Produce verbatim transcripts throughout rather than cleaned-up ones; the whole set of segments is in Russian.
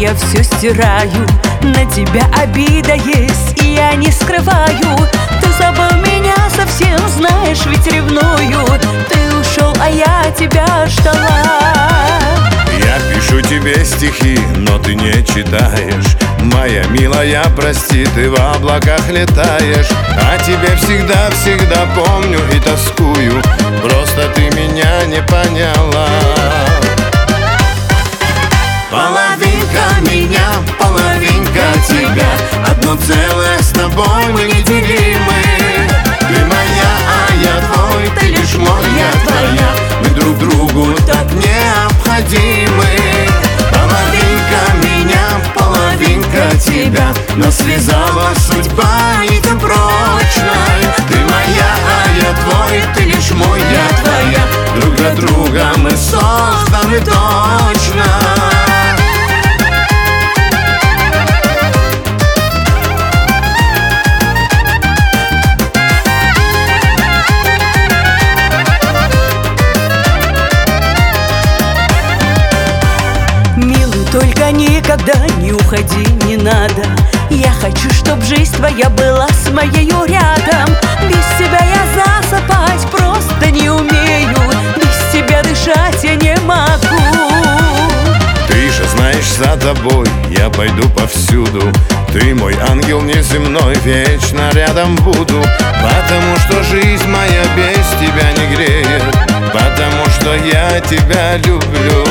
я все стираю. На тебя обида есть, и я не скрываю. Ты забыл меня совсем, знаешь, ведь ревную. Ты ушел, а я тебя ждала. Я пишу тебе стихи, но ты не читаешь. Моя милая, прости, ты в облаках летаешь. А тебе всегда-всегда помню и тоскую. Просто ты меня не поняла. Половинка меня, половинка тебя. Одно целое с тобой мы неделимы. Ты моя, а я твой, ты лишь мой, я твоя. Мы друг другу так необходимы. Половинка меня, половинка тебя. Нас связала судьба нитью прочной. Ты моя, а я твой, ты лишь мой, я твоя. Друг для друга мы созданы точно. Только никогда не уходи, не надо. Я хочу, чтоб жизнь твоя была с моею рядом. Без тебя я засыпать просто не умею. Без тебя дышать я не могу. Ты же знаешь, за тобой я пойду повсюду. Ты мой ангел неземной, вечно рядом буду. Потому что жизнь моя без тебя не греет. Потому что я тебя люблю.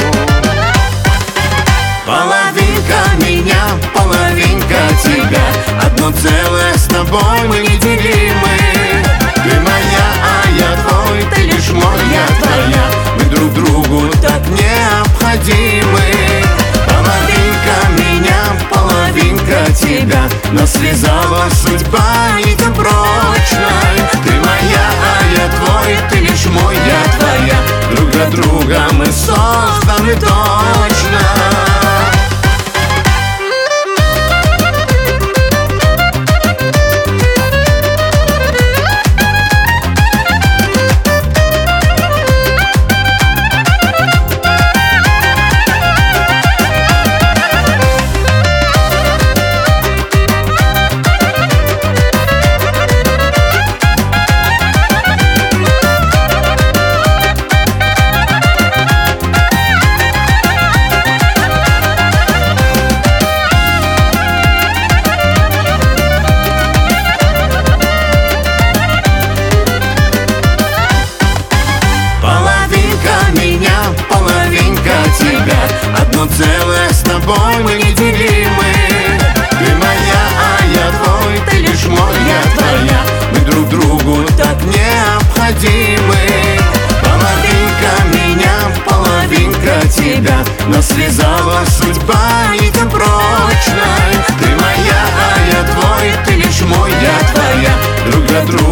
Половинка меня, половинка тебя. Одно целое с тобой мы неделимы. Ты моя, а я твой, ты лишь мой, я твоя. Мы друг другу так необходимы. Половинка меня, половинка тебя. Нас связала судьба нитью прочной. Ты моя, а я твой, ты лишь мой, я твоя. Друг для друга мы созданы точно. Одно целое с тобой мы неделимы. Ты моя, а я твой, ты лишь мой, я твоя. Мы друг другу так необходимы. Половинка меня, половинка тебя. Нас связала судьба нитью прочной. Ты моя, а я твой, ты лишь мой, я твоя. Друг для друга